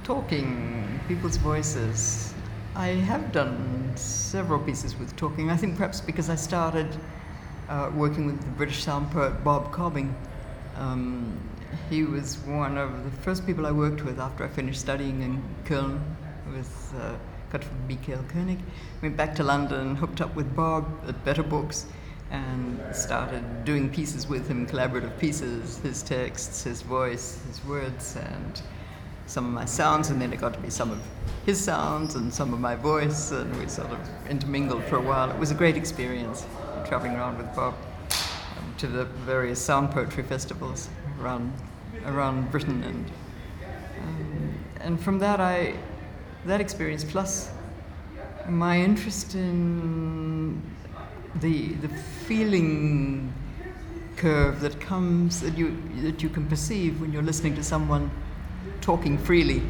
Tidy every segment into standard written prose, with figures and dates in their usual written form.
Talking, people's voices. I have done several pieces with talking. I think perhaps because I started working with the British sound poet Bob Cobbing. He was one of the first people I worked with after I finished studying in Köln with Gottfried Michael Koenig. Went back to London, hooked up with Bob at Better Books, and started doing pieces with him, collaborative pieces, his texts, his voice, his words, and some of my sounds, and then it got to be some of his sounds and some of my voice, and we sort of intermingled for a while. It was a great experience, traveling around with Bob to the various sound poetry festivals around Britain, and from that experience, plus my interest in the feeling curve that comes that you can perceive when you're listening to someone talking freely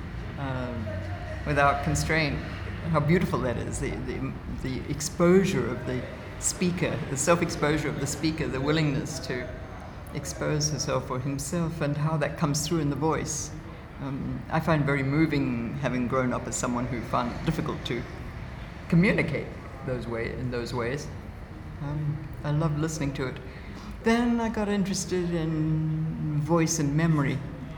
without constraint. How beautiful that is, the exposure of the speaker, the self-exposure of the speaker, the willingness to expose herself or himself, and how that comes through in the voice. I find very moving, having grown up as someone who found it difficult to communicate in those ways. I love listening to it. Then I got interested in voice and memory,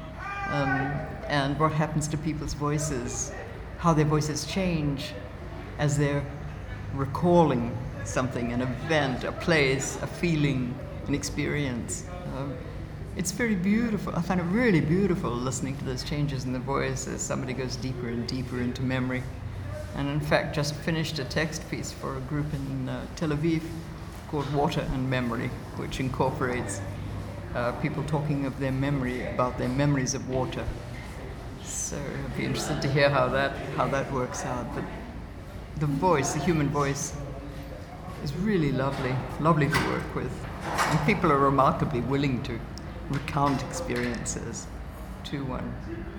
and what happens to people's voices, how their voices change as they're recalling something, an event, a place, a feeling, an experience. It's very beautiful. I find it really beautiful listening to those changes in the voice as somebody goes deeper and deeper into memory. And in fact, just finished a text piece for a group in Tel Aviv called Water and Memory, which incorporates people talking of their memory, about their memories of water. So I'd be interested to hear how that works out. But the voice, the human voice, is really lovely to work with. And people are remarkably willing to recount experiences to one.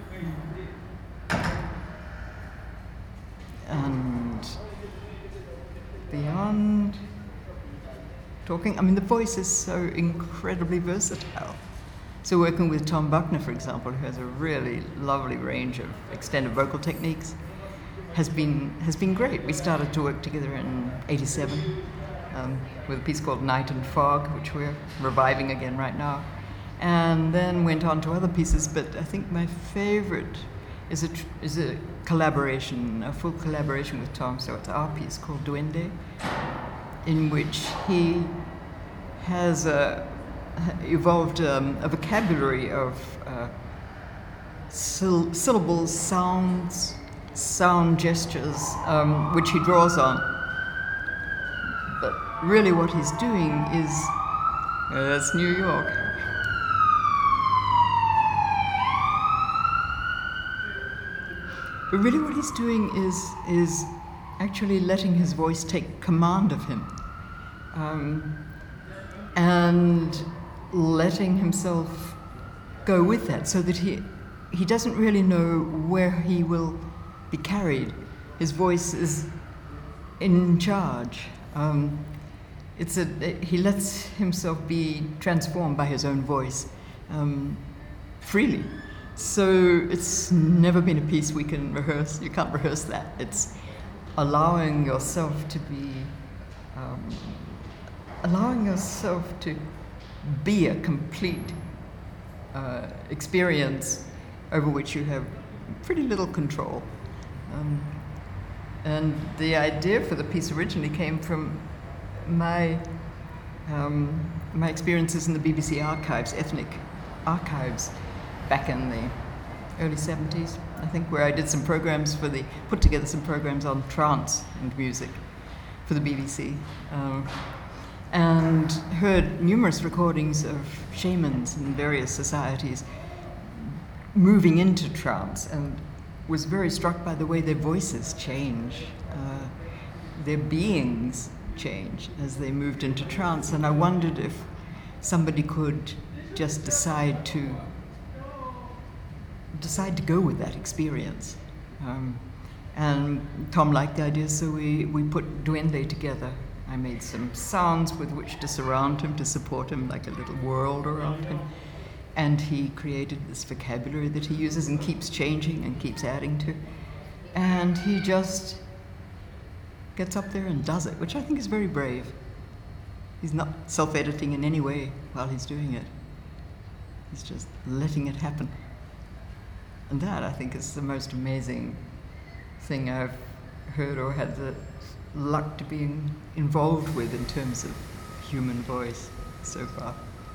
And beyond talking, I mean, the voice is so incredibly versatile. So working with Tom Buckner, for example, who has a really lovely range of extended vocal techniques, has been great. We started to work together in '87 with a piece called Night and Fog, which we're reviving again right now, and then went on to other pieces. But I think my favorite is a collaboration, a full collaboration with Tom. So it's our piece called Duende, in which he has evolved a vocabulary of syllables, sounds, sound gestures, which he draws on. But really what he's doing is, that's New York. But really what he's doing is actually letting his voice take command of him, and letting himself go with that, so that he doesn't really know where he will be carried. His voice is in charge. He lets himself be transformed by his own voice freely. So it's never been a piece we can rehearse. You can't rehearse that. It's allowing yourself to be a complete experience over which you have pretty little control. And the idea for the piece originally came from my experiences in the BBC archives, ethnic archives, back in the early 70s, I think, where I did put together some programs on trance and music for the BBC, and heard numerous recordings of shamans in various societies moving into trance, and was very struck by the way their voices change, their beings change as they moved into trance. And I wondered if somebody could just decide to go with that experience. And Tom liked the idea, so we put Duende together. I made some sounds with which to surround him, to support him, like a little world around him. And he created this vocabulary that he uses and keeps changing and keeps adding to. And he just gets up there and does it, which I think is very brave. He's not self-editing in any way while he's doing it. He's just letting it happen. And that, I think, is the most amazing thing I've heard or had the luck to be involved with in terms of human voice so far.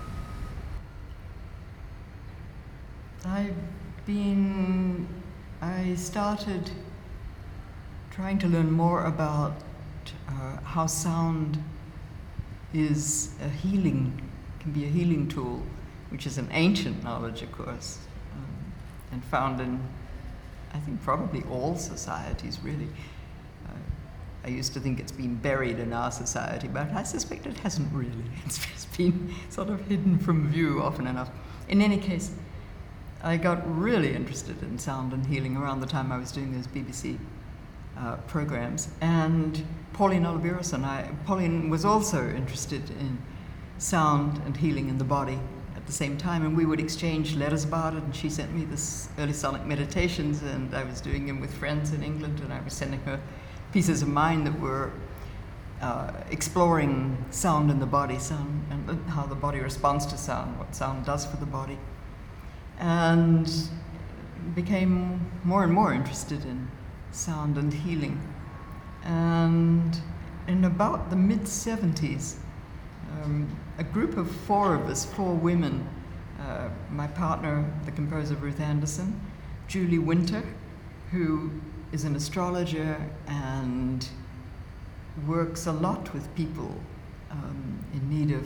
I started trying to learn more about how sound is can be a healing tool, which is an ancient knowledge, of course, and found in, I think, probably all societies, really. I used to think it's been buried in our society, but I suspect it hasn't really. It's just been sort of hidden from view often enough. In any case, I got really interested in sound and healing around the time I was doing those BBC programs. And Pauline Oliveros and Pauline was also interested in sound and healing in the body at the same time, and we would exchange letters about it, and she sent me this early sonic meditations, and I was doing them with friends in England, and I was sending her pieces of mine that were exploring sound in the body, sound and how the body responds to sound, what sound does for the body, and became more and more interested in sound and healing. And in about the mid-70s, a group of four women, my partner, the composer Ruth Anderson, Julie Winter, who is an astrologer and works a lot with people in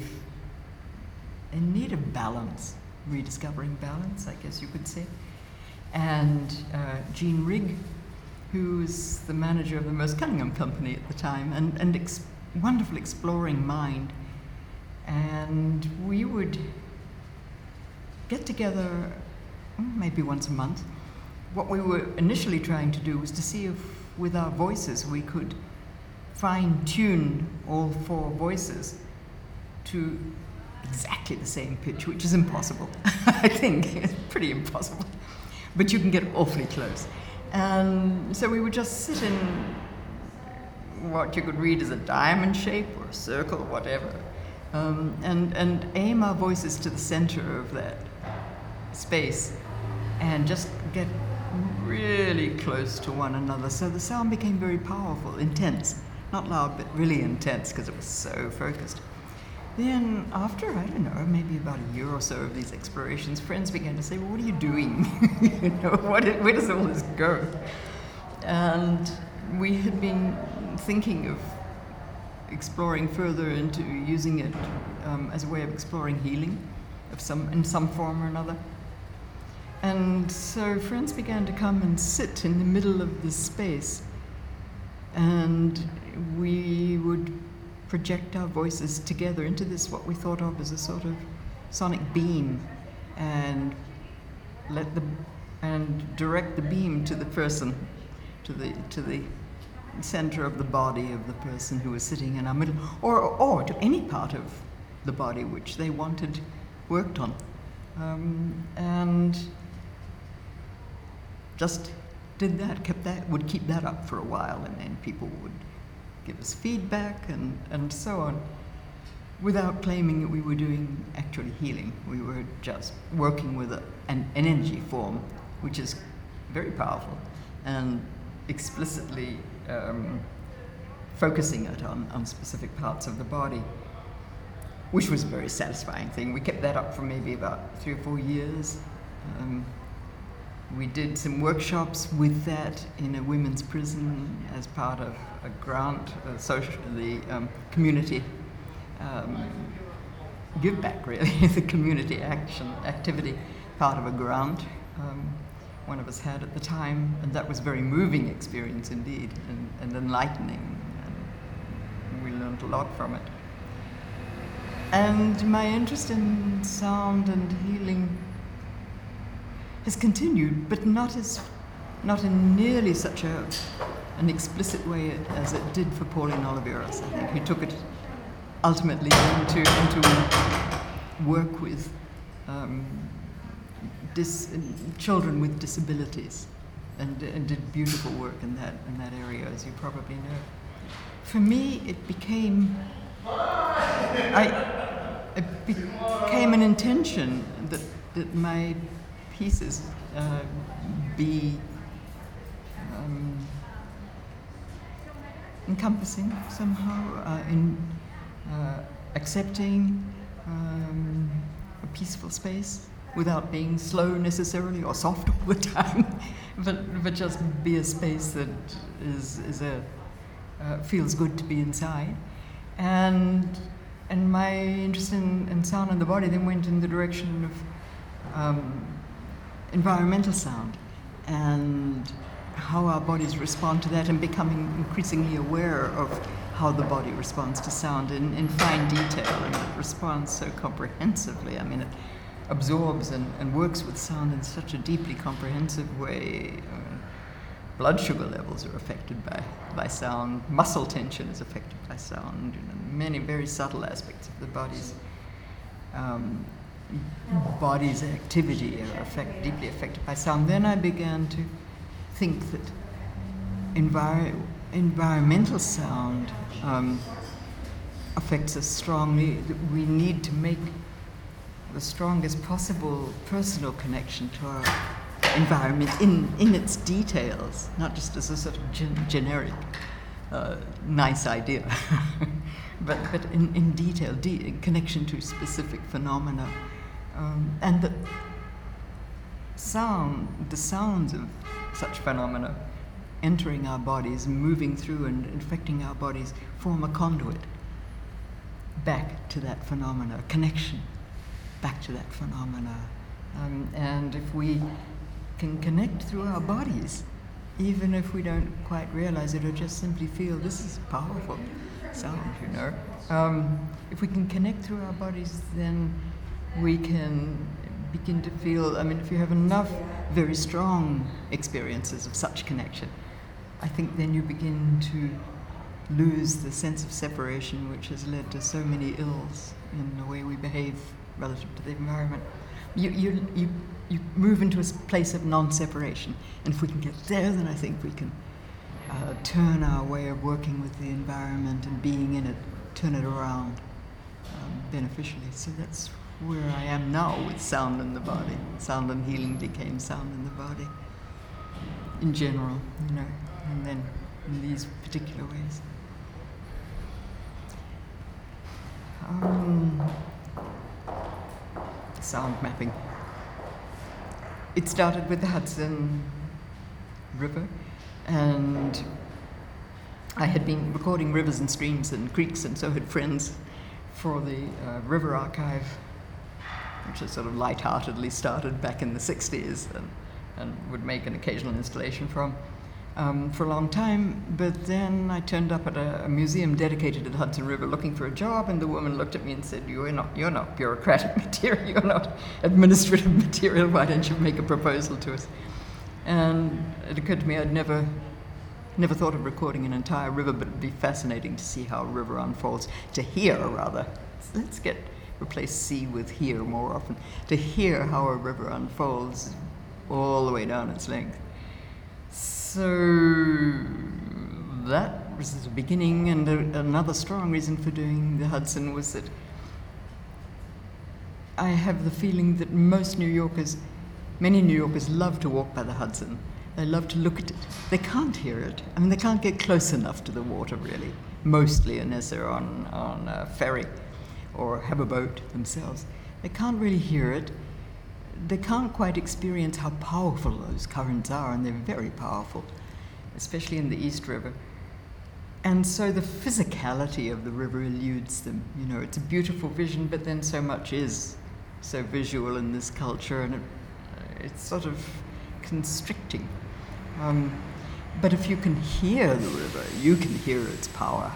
need of balance, rediscovering balance, I guess you could say. And Jean Rigg, who's the manager of the Merce Cunningham Company at the time, and wonderful exploring mind. And we would get together maybe once a month. What we were initially trying to do was to see if, with our voices, we could fine-tune all four voices to exactly the same pitch, which is impossible. I think it's pretty impossible. But you can get awfully close. And so we would just sit in what you could read as a diamond shape or a circle or whatever, and aim our voices to the center of that space and just get really close to one another. So the sound became very powerful, intense, not loud, but really intense because it was so focused. Then after, I don't know, maybe about a year or so of these explorations, friends began to say, well, what are you doing? You know, where does all this go? And we had been thinking of exploring further into using it as a way of exploring healing in some form or another. And so friends began to come and sit in the middle of this space, and we would project our voices together into this, what we thought of as a sort of sonic beam, and direct the beam to the person, to the center of the body of the person who was sitting in our middle, or to any part of the body which they wanted worked on, and just did that, would keep that up for a while, and then people would give us feedback and so on, without claiming that we were doing actually healing. We were just working with an energy form, which is very powerful, and explicitly focusing it on specific parts of the body, which was a very satisfying thing. We kept that up for maybe about 3 or 4 years. We did some workshops with that in a women's prison as part of a grant, the community give back, really, the community activity, part of a grant one of us had at the time, and that was a very moving experience indeed, and enlightening, and we learned a lot from it. And my interest in sound and healing has continued, but not in nearly such an explicit way as it did for Pauline Oliveros, I think, who took it ultimately into work with children with disabilities, and did beautiful work in that area, as you probably know. For me, it became an intention that my pieces be encompassing somehow, accepting a peaceful space without being slow necessarily or soft all the time, but just be a space that feels good to be inside. And my interest in sound and the body then went in the direction of environmental sound and how our bodies respond to that, and becoming increasingly aware of how the body responds to sound in fine detail, and it responds so comprehensively. I mean, it absorbs and works with sound in such a deeply comprehensive way. Blood sugar levels are affected by sound. Muscle tension is affected by sound. You know, many very subtle aspects of the body's activity are deeply affected by sound. Then I began to think that environmental sound affects us strongly. That we need to make the strongest possible personal connection to our environment in its details, not just as a sort of generic nice idea, but in detail, connection to specific phenomena, and that the sounds of such phenomena entering our bodies, moving through and infecting our bodies, form a conduit back to that phenomena, connection back to that phenomena. And if we can connect through our bodies, even if we don't quite realize it or just simply feel this is powerful sound, you know. If we can connect through our bodies, then we can begin to feel, I mean, if you have enough very strong experiences of such connection, I think then you begin to lose the sense of separation which has led to so many ills in the way we behave relative to the environment. You move into a place of non-separation, and if we can get there, then I think we can turn our way of working with the environment and being in it, turn it around beneficially. So that's where I am now with sound in the body. Sound and healing became sound in the body in general, you know, and then in these particular ways. Sound mapping. It started with the Hudson River, and I had been recording rivers and streams and creeks, and so had friends for the River Archive, which I sort of lightheartedly started back in the 60s and would make an occasional installation from for a long time. But then I turned up at a museum dedicated to the Hudson River looking for a job, and the woman looked at me and said, you're not bureaucratic material, you're not administrative material, why don't you make a proposal to us? And it occurred to me I'd never thought of recording an entire river, but it'd be fascinating to see how a river unfolds, to hear rather. Let's replace see with hear more often, to hear how a river unfolds all the way down its length. So that was the beginning, and another strong reason for doing the Hudson was that I have the feeling that many New Yorkers love to walk by the Hudson. They love to look at it. They can't hear it. I mean, they can't get close enough to the water, really, mostly, unless they're on a ferry or have a boat themselves. They can't really hear it. They can't quite experience how powerful those currents are, and they're very powerful, especially in the East River. And so the physicality of the river eludes them. You know, it's a beautiful vision, but then so much is so visual in this culture, and it's sort of constricting. But if you can hear the river, you can hear its power.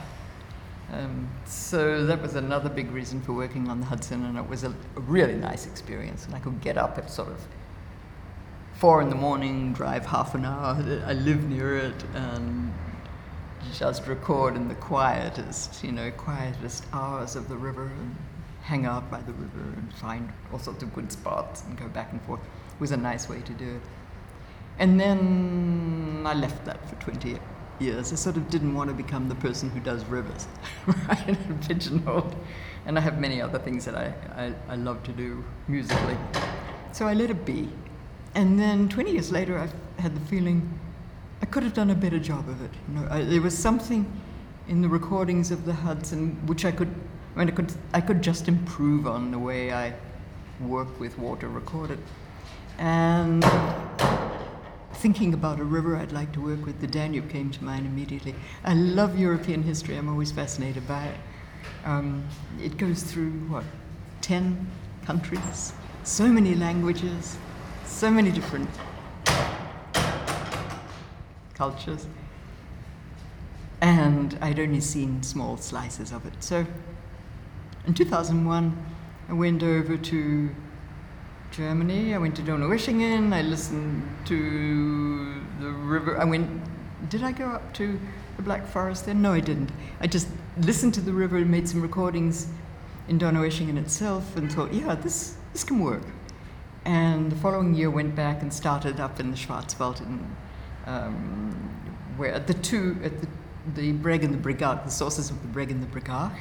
So that was another big reason for working on the Hudson, and it was a really nice experience. And I could get up at sort of 4 a.m, drive half an hour. I live near it, and just record in the quietest hours of the river, and hang out by the river and find all sorts of good spots and go back and forth. was a nice way to do it. And then I left that for 20 years. I sort of didn't want to become the person who does rivers, right? Pigeonholed. And I have many other things that I love to do musically. So I let it be. And then 20 years later, I had the feeling I could have done a better job of it. You know, there was something in the recordings of the Hudson which I could just improve on the way I work with water recorded. And thinking about a river I'd like to work with, the Danube came to mind immediately. I love European history. I'm always fascinated by it. It goes through, 10 countries, so many languages, so many different cultures. And I'd only seen small slices of it. So in 2001, I went over to Germany. I went to Donaueschingen. I listened to the river. Did I go up to the Black Forest then? No, I didn't. I just listened to the river and made some recordings in Donaueschingen itself and thought, yeah, this can work. And the following year went back and started up in the Schwarzwald, where at the Breg and the Brigach, the sources of the Breg and the Brigach.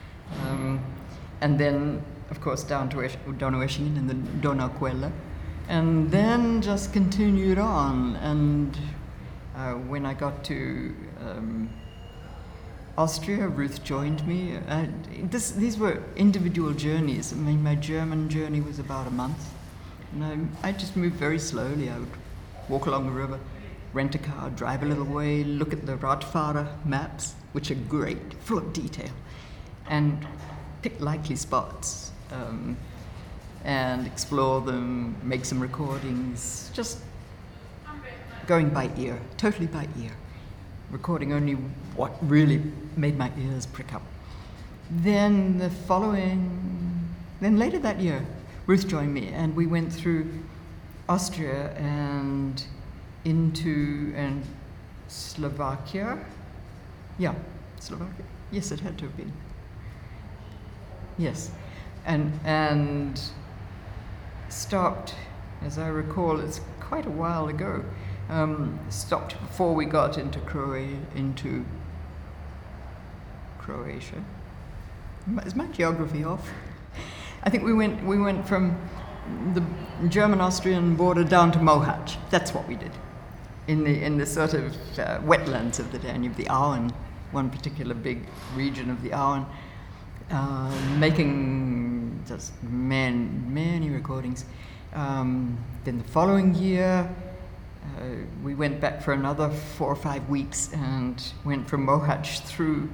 And then, of course, down to Donaueschingen and the Donauquelle, and then just continued on. And when I got to Austria, Ruth joined me. These were individual journeys. I mean, my German journey was about a month, and I just moved very slowly. I would walk along the river, rent a car, drive a little way, look at the Radfahrer maps, which are great, full of detail, and pick likely spots and explore them, make some recordings, just going by ear, totally by ear, recording only what really made my ears prick up. Then later that year, Ruth joined me, and we went through Austria and into Slovakia. Yeah, Slovakia. Yes, it had to have been. Yes, and stopped, as I recall, it's quite a while ago, stopped before we got into Croatia. Is my geography off? I think we went from the German-Austrian border down to Mohacs. That's what we did, in the sort of wetlands of the Danube, the Auen, one particular big region of the Auen. Making just many recordings. Then the following year, we went back for another 4 or 5 weeks and went from Mohacs through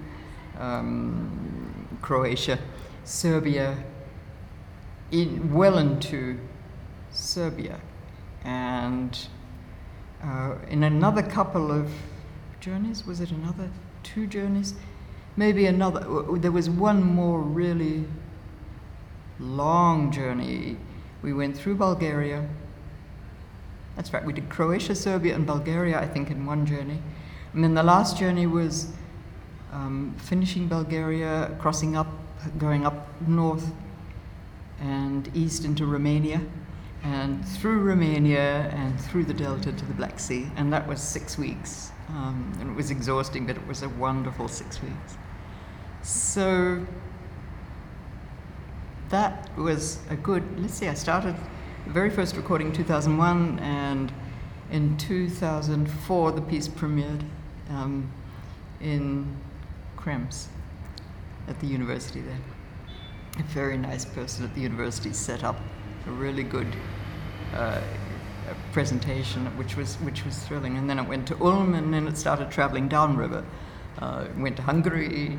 Croatia, Serbia, well into Serbia, and in another couple of journeys, was it another 2 journeys? Maybe another, there was one more really long journey. We went through Bulgaria. That's right, we did Croatia, Serbia, and Bulgaria, I think, in one journey. And then the last journey was finishing Bulgaria, crossing up, going up north and east into Romania, and through Romania and through the Delta to the Black Sea. And that was 6 weeks. And it was exhausting, but it was a wonderful 6 weeks. So that was a good, let's see, I started the very first recording in 2001, and in 2004 the piece premiered in Krems at the university there. A very nice person at the university set up a really good presentation, which was thrilling. And then it went to Ulm, and then it started traveling downriver. Went to Hungary,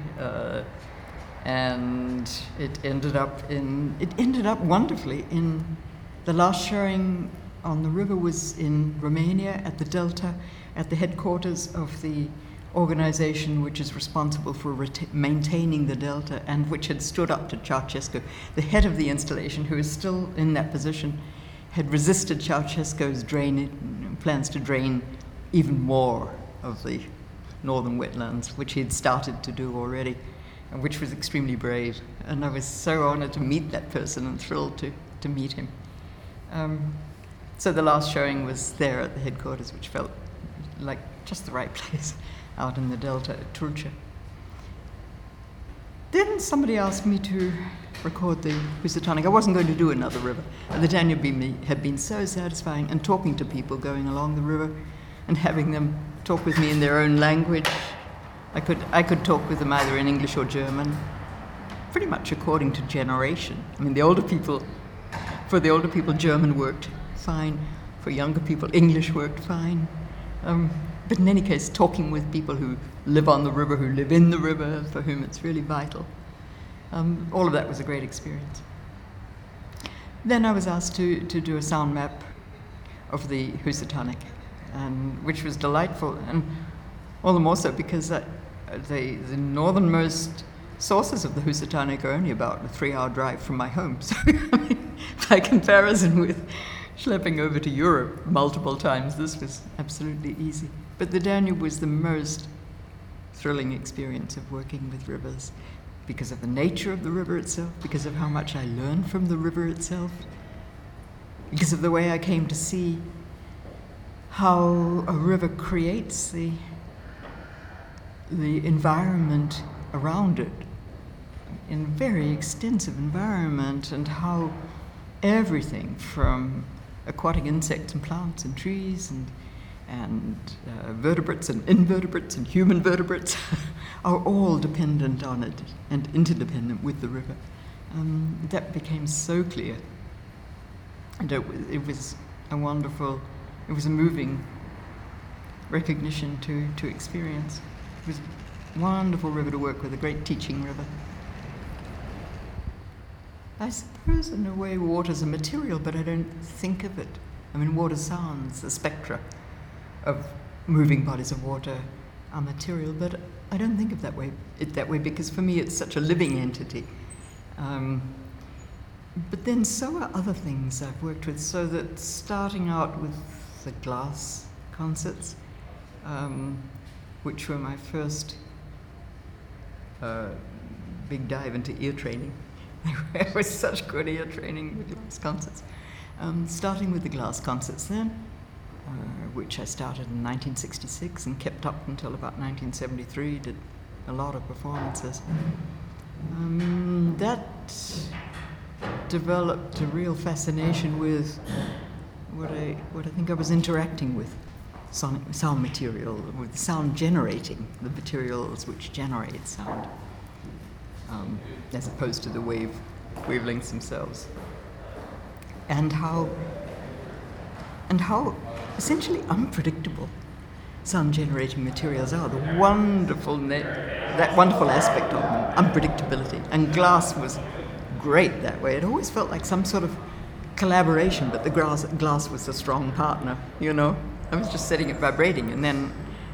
and it ended up wonderfully in the last showing on the river was in Romania at the Delta, at the headquarters of the organization which is responsible for maintaining the Delta and which had stood up to Ceausescu. The head of the installation, who is still in that position, had resisted Ceausescu's plans to drain even more of the northern wetlands, which he'd started to do already, and which was extremely brave. And I was so honored to meet that person and thrilled to meet him. So the last showing was there at the headquarters, which felt like just the right place out in the Delta at Tulcha. Then somebody asked me to record the Housatonic. I wasn't going to do another river. The Danube had been so satisfying, and talking to people going along the river and having them talk with me in their own language. I could talk with them either in English or German, pretty much according to generation. I mean, for the older people, German worked fine. For younger people, English worked fine. But in any case, talking with people who live on the river, who live in the river, for whom it's really vital. All of that was a great experience. Then I was asked to do a sound map of the Housatonic, which was delightful, and all the more so because the northernmost sources of the Housatonic are only about a 3-hour drive from my home. So I mean, by comparison with schlepping over to Europe multiple times, this was absolutely easy. But the Danube was the most thrilling experience of working with rivers, because of the nature of the river itself, because of how much I learned from the river itself, because of the way I came to see how a river creates the environment around it, in a very extensive environment, and how everything from aquatic insects and plants and trees and vertebrates and invertebrates and human vertebrates are all dependent on it and interdependent with the river. That became so clear. And it was a moving recognition to experience. It was a wonderful river to work with, a great teaching river. I suppose in a way water's a material, but I don't think of it. I mean, water sounds, the spectra of moving bodies of water are material, but I don't think of it that way because for me it's such a living entity. But then so are other things I've worked with, so that starting out with the glass concerts, which were my first big dive into ear training. It was such good ear training with glass concerts. Starting with the glass concerts then, which I started in 1966 and kept up until about 1973, did a lot of performances. That developed a real fascination with what I think I was interacting with, sound material, with sound generating, the materials which generate sound, as opposed to the wavelengths themselves. And how essentially unpredictable sound generating materials are, that wonderful aspect of them, unpredictability. And glass was great that way. It always felt like some sort of collaboration, but the glass was a strong partner, you know. I was just setting it vibrating, and then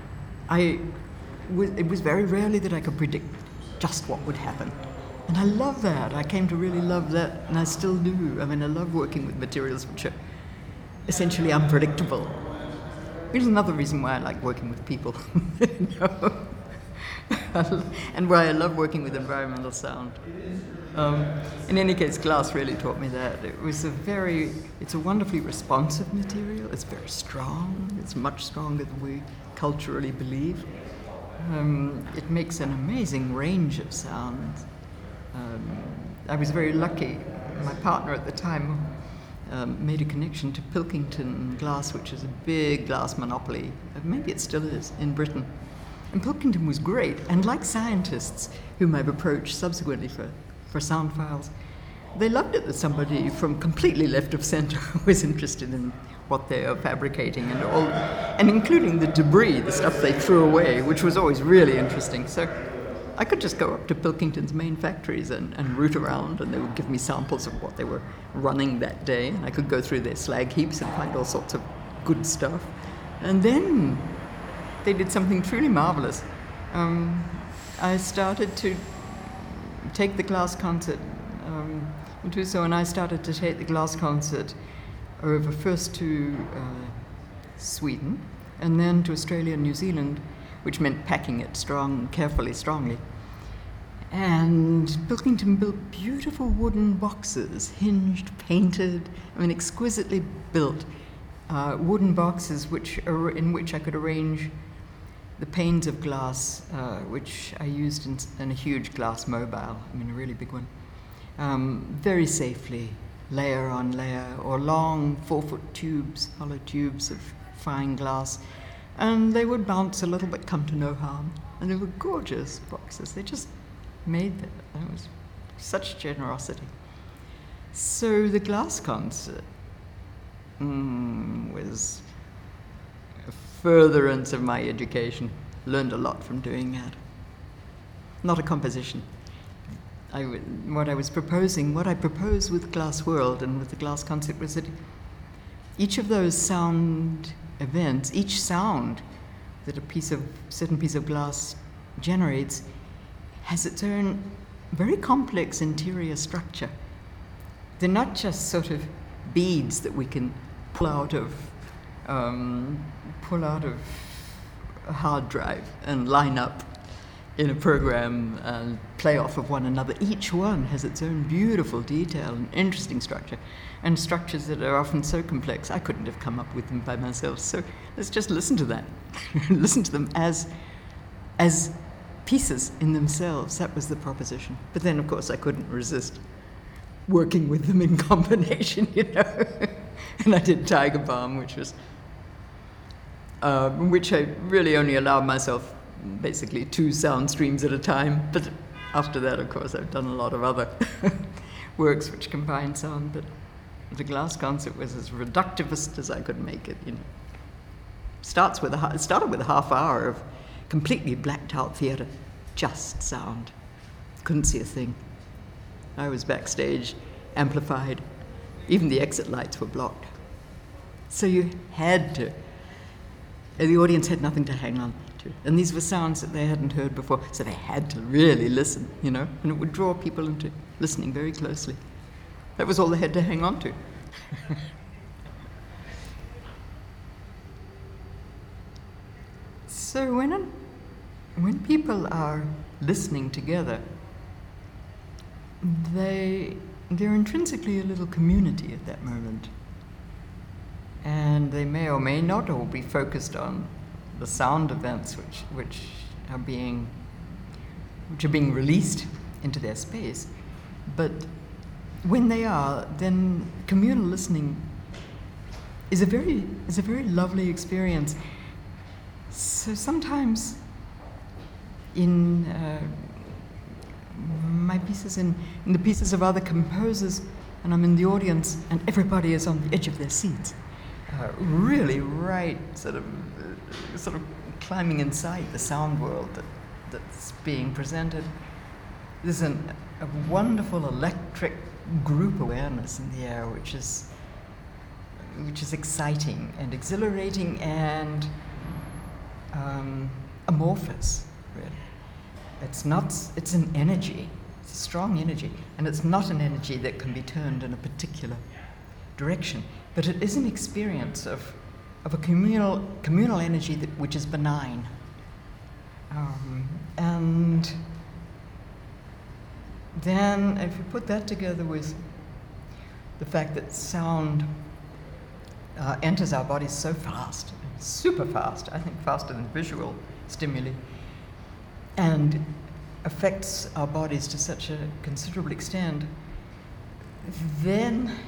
it was very rarely that I could predict just what would happen. And I love that. I came to really love that, and I still do. I mean, I love working with materials which are essentially unpredictable. Which is another reason why I like working with people. You know? And why I love working with environmental sound. In any case, glass really taught me that. It's a wonderfully responsive material. It's very strong. It's much stronger than we culturally believe. It makes an amazing range of sounds. I was very lucky. My partner at the time made a connection to Pilkington Glass, which is a big glass monopoly. Maybe it still is in Britain. And Pilkington was great. And like scientists whom I've approached subsequently for sound files, they loved it that somebody from completely left of center was interested in what they are fabricating and including the debris, the stuff they threw away, which was always really interesting. So I could just go up to Pilkington's main factories and root around, and they would give me samples of what they were running that day, and I could go through their slag heaps and find all sorts of good stuff. And then they did something truly marvelous. I started to take the glass concert in Tuso, and I started to take the glass concert over first to Sweden, and then to Australia and New Zealand, which meant packing it strongly. And Pilkington built beautiful wooden boxes, hinged, painted, exquisitely built, wooden boxes in which I could arrange the panes of glass, which I used in a huge glass mobile, I mean a really big one, very safely, layer on layer, or long 4-foot tubes, hollow tubes of fine glass, and they would bounce a little but come to no harm. And they were gorgeous boxes. They just made them. It was such generosity. So the glass concert was a furtherance of my education. Learned a lot from doing that. Not a composition. What I proposed with Glass World and with the glass concert was that each of those sound events, each sound that certain piece of glass generates has its own very complex interior structure. They're not just sort of beads that we can pull out of a hard drive and line up in a program and play off of one another. Each one has its own beautiful detail and interesting structure, and structures that are often so complex I couldn't have come up with them by myself. So let's just listen to that. Listen to them as pieces in themselves. That was the proposition. But then, of course, I couldn't resist working with them in combination, And I did Tiger Balm, which I really only allowed myself basically 2 sound streams at a time. But after that, of course, I've done a lot of other works which combine sound. But the glass concert was as reductivist as I could make it. It started with a half hour of completely blacked out theatre, just sound. Couldn't see a thing. I was backstage, amplified. Even the exit lights were blocked. So you had to. The audience had nothing to hang on to. And these were sounds that they hadn't heard before, so they had to really listen, And it would draw people into listening very closely. That was all they had to hang on to. So when people are listening together, they're intrinsically a little community at that moment. And they may or may not all be focused on the sound events which are being released into their space. But when they are, then communal listening is a very lovely experience. So sometimes in my pieces, in the pieces of other composers, and I'm in the audience, and everybody is on the edge of their seats, really right, sort of climbing inside the sound world that's being presented. There's a wonderful electric group awareness in the air, which is exciting and exhilarating and amorphous, really. It's an energy, it's a strong energy, and it's not an energy that can be turned in a particular direction, but it is an experience of a communal energy which is benign. And then if you put that together with the fact that sound enters our bodies so fast, super fast, I think faster than visual stimuli, and affects our bodies to such a considerable extent, then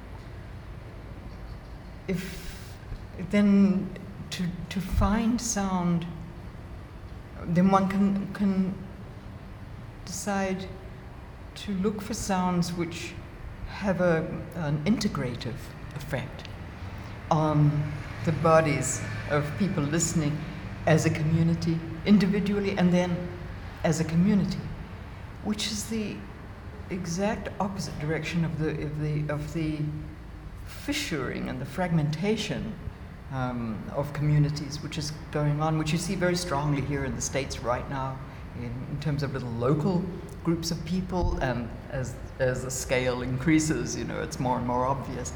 to find sound, then one can decide to look for sounds which have an integrative effect on the bodies of people listening as a community, individually, and then as a community, which is the exact opposite direction of the fissuring and the fragmentation of communities, which is going on, which you see very strongly here in the States right now, in terms of little local groups of people, and as the scale increases, it's more and more obvious.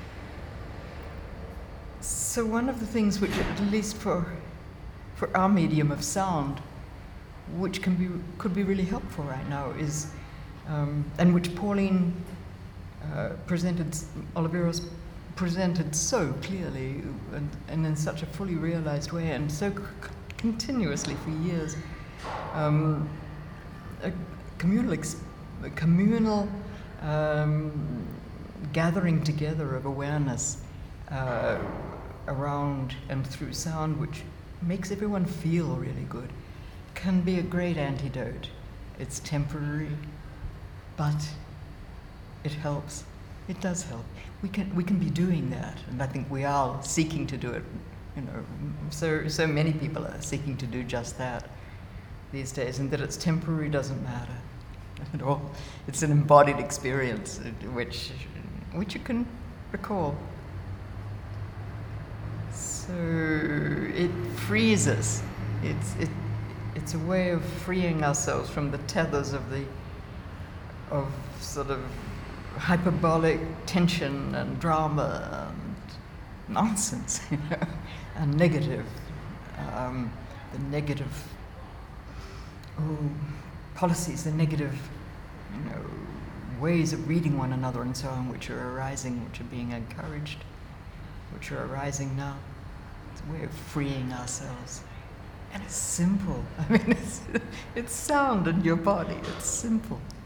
So one of the things which, at least for our medium of sound, which could be really helpful right now is, and which Pauline presented Oliveros presented so clearly and in such a fully realized way, and so continuously for years. A communal gathering together of awareness around and through sound, which makes everyone feel really good, can be a great antidote. It's temporary, but it helps. It does help. We can be doing that, and I think we are seeking to do it. You know, so many people are seeking to do just that these days, and that it's temporary doesn't matter at all. It's an embodied experience, which you can recall. So it frees us. It's a way of freeing ourselves from the tethers of sort of hyperbolic tension and drama and nonsense, you know, and negative, the negative policies, the negative, you know, ways of reading one another and so on, which are arising, which are being encouraged, which are arising now. It's a way of freeing ourselves. And it's simple. I mean, it's sound in your body. It's simple.